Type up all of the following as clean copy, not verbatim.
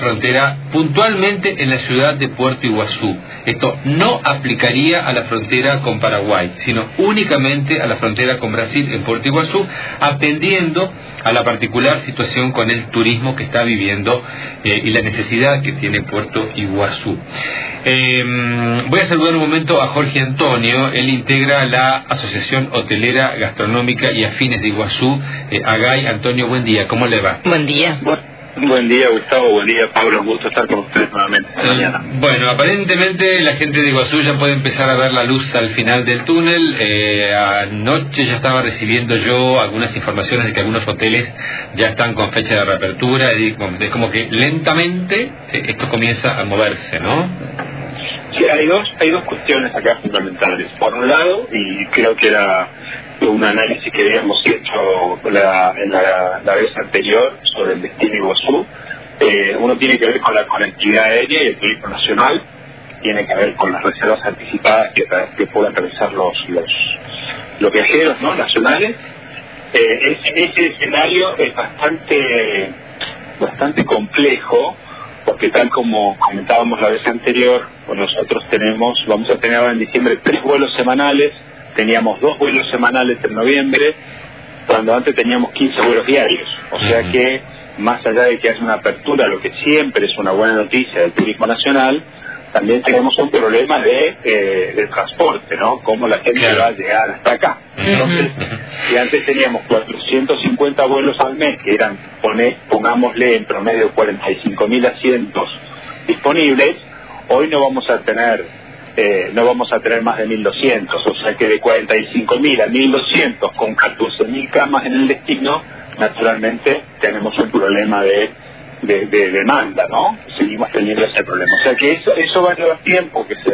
frontera puntualmente en la ciudad de Puerto Iguazú. Esto no aplicaría a la frontera con Paraguay, sino únicamente a la frontera con Brasil en Puerto Iguazú, atendiendo a la particular situación con el turismo que está viviendo y la necesidad que tiene Puerto Iguazú. Voy a saludar un momento a Jorge Antonio. Él integra la Asociación Hotelera, Gastronómica y Afines de Iguazú, AGAI. Antonio, buen día, ¿cómo le va? Buen día. Buen día, Gustavo, buen día, Pablo, un gusto estar con ustedes nuevamente esta mañana. Bueno, aparentemente la gente de Iguazú ya puede empezar a ver la luz al final del túnel. Anoche ya estaba recibiendo yo algunas informaciones de que algunos hoteles ya están con fecha de reapertura, es como que lentamente esto comienza a moverse, ¿no? Sí, hay dos cuestiones acá fundamentales. Por un lado, y creo que era un análisis que habíamos hecho en la vez anterior sobre el destino Iguazú, uno tiene que ver con la conectividad aérea y el turismo nacional, tiene que ver con las reservas anticipadas que puedan realizar los viajeros, ¿no?, nacionales. Ese escenario es bastante complejo, porque tal como comentábamos la vez anterior, nosotros vamos a tener ahora en diciembre 3 vuelos semanales. Teníamos 2 vuelos semanales en noviembre, cuando antes teníamos 15 vuelos diarios. O sea que, más allá de que haya una apertura, lo que siempre es una buena noticia del turismo nacional, también tenemos un problema de transporte, ¿no? Cómo la gente va a llegar hasta acá. Entonces, si antes teníamos 450 vuelos al mes, que eran, pongámosle en promedio 45.000 asientos disponibles, hoy no vamos a tener más de 1.200, o sea que de 45.000 a 1.200 con 14.000 camas en el destino, naturalmente tenemos un problema de demanda, ¿no? Seguimos teniendo ese problema. O sea que eso va a llevar tiempo que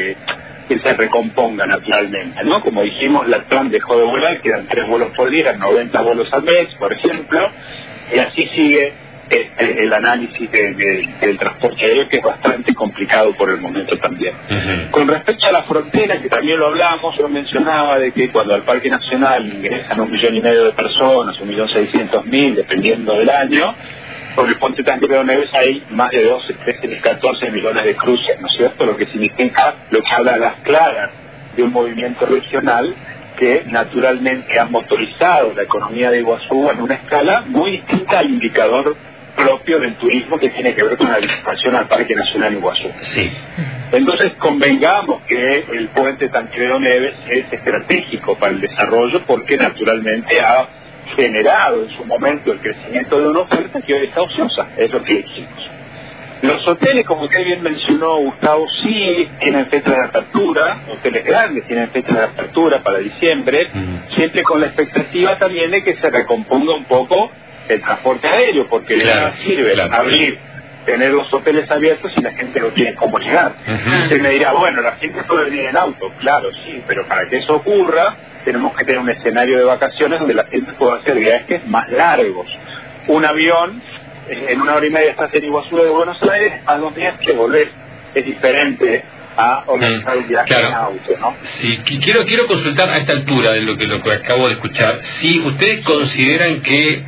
se recomponga naturalmente, ¿no? Como dijimos, la TRAN dejó de volar, quedan 3 vuelos por día, 90 vuelos al mes, por ejemplo, y así sigue el análisis del transporte aéreo, que es bastante complicado por el momento también. Con respecto a la frontera, que también lo hablamos, yo mencionaba de que cuando al Parque Nacional ingresan 1,5 millones de personas, 1.600.000, dependiendo del año, por el puente Tancredo Neves hay más de 12, 13, 14 millones de cruces, ¿no es cierto? Lo que significa, lo que habla a las claras de un movimiento regional que naturalmente ha motorizado la economía de Iguazú en una escala muy distinta al indicador propio del turismo que tiene que ver con la visitación al Parque Nacional Iguazú. Sí. Entonces convengamos que el puente Tancredo Neves es estratégico para el desarrollo, porque naturalmente ha generado en su momento el crecimiento de una oferta que hoy está ociosa, es lo que dijimos. Los hoteles, como usted bien mencionó, Gustavo, sí tienen fecha de apertura, hoteles grandes tienen fecha de apertura para diciembre, siempre con la expectativa también de que se recomponga un poco el transporte aéreo, porque de nada sirve abrir, tener los hoteles abiertos y la gente no tiene cómo llegar. Usted me dirá, bueno, la gente puede venir en auto, claro, sí, pero para que eso ocurra tenemos que tener un escenario de vacaciones donde la gente pueda hacer viajes más largos. Un avión, en 1 hora y media estás en Iguazú de Buenos Aires, a 2 días que volver, es diferente a organizar un viaje en auto, ¿no? Sí, quiero consultar a esta altura de lo que acabo de escuchar, si ustedes consideran que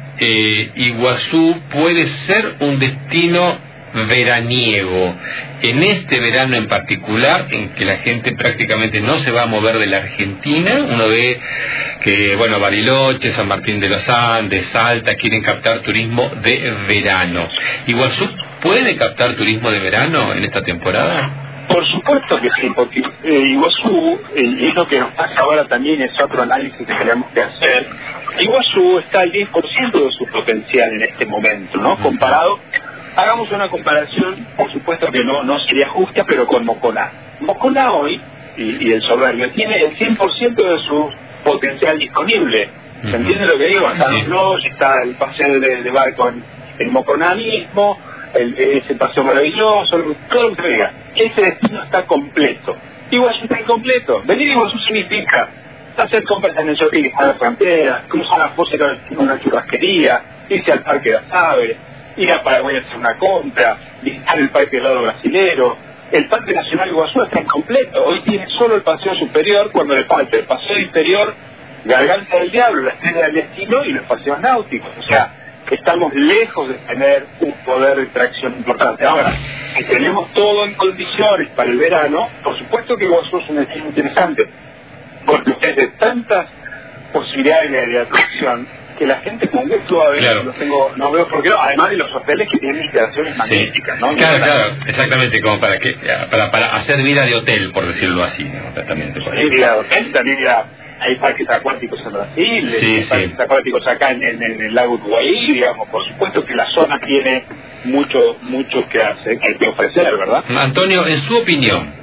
Iguazú puede ser un destino veraniego en este verano en particular, en que la gente prácticamente no se va a mover de la Argentina. Uno ve que, bueno, Bariloche, San Martín de los Andes, Salta quieren captar turismo de verano. ¿Iguazú puede captar turismo de verano en esta temporada? Por supuesto que sí, porque Iguazú, y es lo que nos pasa ahora también, es otro análisis que tenemos que hacer. Iguazú está al 10% de su potencial en este momento, ¿no? Comparado, hagamos una comparación, por supuesto que no sería justa, pero con Moconá. Moconá hoy, y el Soberbio, tiene el 100% de su potencial disponible. ¿Se entiende lo que digo? Están los lodges, está el paseo de barco en Moconá mismo, ese paseo maravilloso, todo lo que diga. Ese destino está completo. Iguazú está incompleto. Venir a Iguazú significa hacer compras en el shopping a la frontera, cruzar la fosa en una churrasquería, irse al Parque de las Aves, ir a Paraguay a hacer una compra, visitar el Parque del Lado Brasilero. El Parque Nacional Iguazú está incompleto. Hoy tiene solo el paseo superior, cuando le falta el paseo inferior, Garganta del Diablo, la Estrella del Destino y los paseos náuticos. O sea, estamos lejos de tener un poder de tracción importante. Ahora, si tenemos todo en condiciones para el verano, por supuesto que Iguazú es un destino interesante, porque ustedes de tantas posibilidades de atracción que la gente con gusto a ver, claro. no veo por qué no, además de los hoteles que tienen instalaciones magníficas, ¿no? Claro, exactamente, como para hacer vida de hotel, por decirlo así, ¿no? También vida de hotel, también hay parques acuáticos en Brasil, hay parques acuáticos acá en el lago Uruguay, digamos, por supuesto que la zona tiene mucho que hacer, que ofrecer, ¿verdad? Antonio, en su opinión,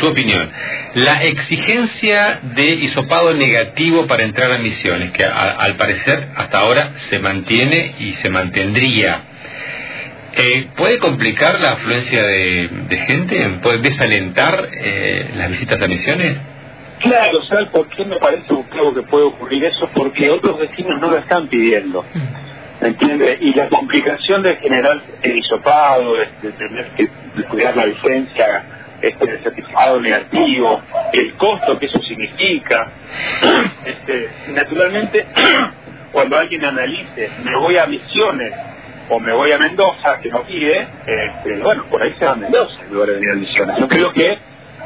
la exigencia de hisopado negativo para entrar a Misiones, que al parecer hasta ahora se mantiene y se mantendría, ¿puede complicar la afluencia de gente? ¿Puede desalentar las visitas a Misiones? Claro, ¿sabes por qué me parece algo que puede ocurrir eso? Porque otros destinos no lo están pidiendo, ¿me entiendes? Y la complicación de generar el hisopado, de tener que cuidar la vigencia, el certificado negativo, el costo que eso significa. Naturalmente, cuando alguien analice, me voy a Misiones o me voy a Mendoza, que no pide, bueno, por ahí se va a Mendoza en lugar de venir a Misiones. Yo creo que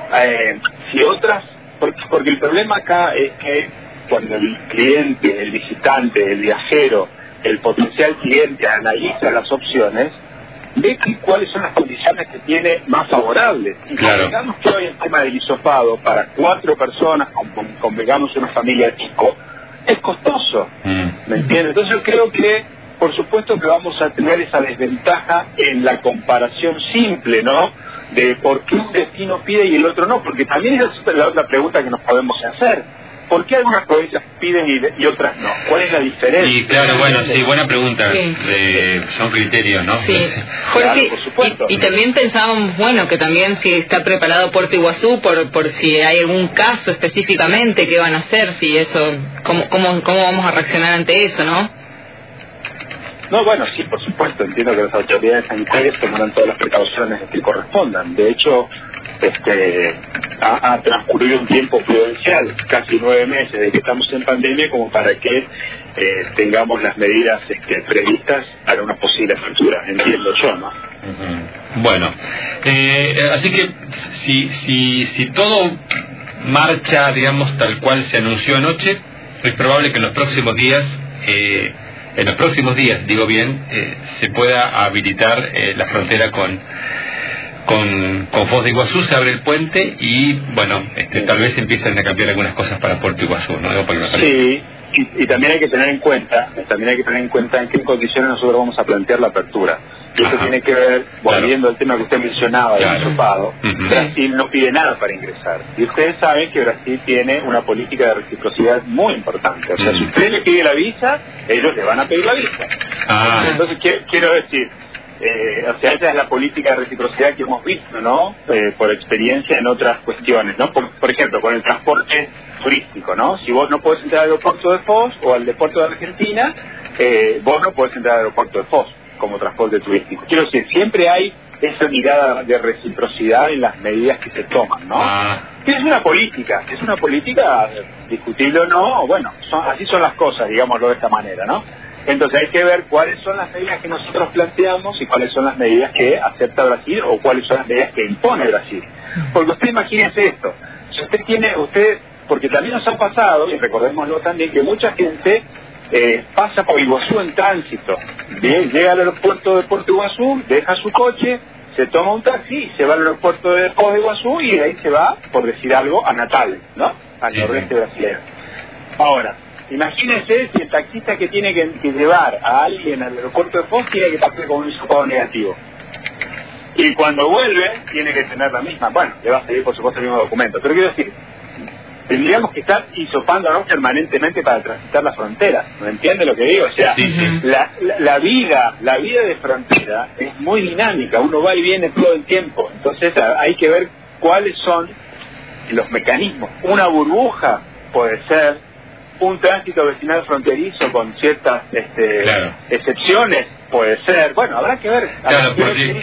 si otras, porque el problema acá es que cuando el cliente, el visitante, el viajero, el potencial cliente analiza las opciones, ve cuáles son las condiciones que tiene más favorables. Y digamos que hoy el tema del hisopado para 4 personas, convengamos una familia tipo, es costoso, ¿me entiendes? Entonces yo creo que, por supuesto que vamos a tener esa desventaja en la comparación simple, ¿no? De por qué un destino pide y el otro no, porque también es la otra pregunta que nos podemos hacer. ¿Por qué algunas provincias piden y otras no? ¿Cuál es la diferencia? Y claro, bueno, sí, buena pregunta. Son criterios, ¿no? Sí, claro, por supuesto. Y también pensábamos, bueno, que también si está preparado Puerto Iguazú por si hay algún caso específicamente, ¿qué van a hacer? Si eso, ¿cómo vamos a reaccionar ante eso, no? No, bueno, sí, por supuesto. Entiendo que las autoridades sanitarias tomarán todas las precauciones que correspondan. De hecho, ha transcurrido un tiempo prudencial, casi 9 meses desde que estamos en pandemia, como para que tengamos las medidas previstas para una posible apertura, entiendo yo, ¿no? Bueno, así que si todo marcha, digamos, tal cual se anunció anoche, es probable que en los próximos días, digo bien, se pueda habilitar la frontera con Foz de Iguazú, se abre el puente y, bueno, tal vez empiecen a cambiar algunas cosas para Puerto Iguazú, ¿no? Sí, y también hay que tener en cuenta en qué condiciones nosotros vamos a plantear la apertura. Y eso tiene que ver, volviendo al tema que usted mencionaba, del hisopado. Brasil no pide nada para ingresar. Y ustedes saben que Brasil tiene una política de reciprocidad muy importante. O sea, si usted le pide la visa, ellos le van a pedir la visa. Entonces, quiero decir, o sea, esa es la política de reciprocidad que hemos visto, ¿no? Por experiencia en otras cuestiones, ¿no? Por ejemplo, con el transporte turístico, ¿no? Si vos no podés entrar al aeropuerto de Foz o al aeropuerto de Argentina, vos no podés entrar al aeropuerto de Foz como transporte turístico. Quiero decir, siempre hay esa mirada de reciprocidad en las medidas que se toman, ¿no? Que es una política, discutible o no, bueno, así son las cosas, digámoslo de esta manera, ¿no? Entonces hay que ver cuáles son las medidas que nosotros planteamos y cuáles son las medidas que acepta Brasil o cuáles son las medidas que impone Brasil. Porque usted imagínese esto, si porque también nos ha pasado, y recordémoslo también, que mucha gente pasa por Iguazú en tránsito, llega al aeropuerto de Puerto Iguazú, deja su coche, se toma un taxi y se va al aeropuerto de Foz de Iguazú y de ahí se va, por decir algo, a Natal, ¿no? Al nordeste brasileño. Ahora, imagínense si el taxista que tiene que llevar a alguien al aeropuerto de Foz tiene que pasar con un hisopado negativo. Y cuando vuelve, tiene que tener la misma. Bueno, le va a pedir, por supuesto, el mismo documento. Pero quiero decir, tendríamos que estar hisopándonos permanentemente para transitar la frontera. ¿Me entiende lo que digo? O sea, la vida de frontera es muy dinámica. Uno va y viene todo el tiempo. Entonces hay que ver cuáles son los mecanismos. Una burbuja puede ser, un tránsito vecinal fronterizo con ciertas excepciones puede ser. Bueno, habrá que ver. Porque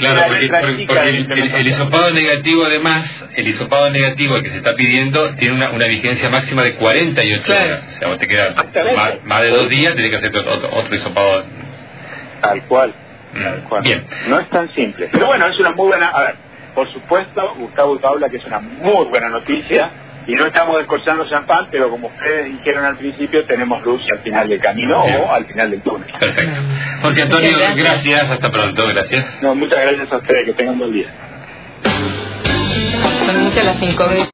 el hisopado negativo, además, el hisopado negativo que se está pidiendo tiene una vigencia máxima de 48 horas. O sea, vos te quedas más de 2 días, tenés que hacer otro hisopado Tal cual. Bien. No es tan simple. Pero bueno, es una muy buena... A ver, por supuesto, Gustavo y Paula, que es una muy buena noticia, y no estamos descorchando champán, pero como ustedes dijeron al principio, tenemos luz al final del camino o al final del túnel. Perfecto. Jorge Antonio, gracias. Hasta pronto. Gracias. No, muchas gracias a ustedes. Que tengan un buen día. Son muchas las incógnitas.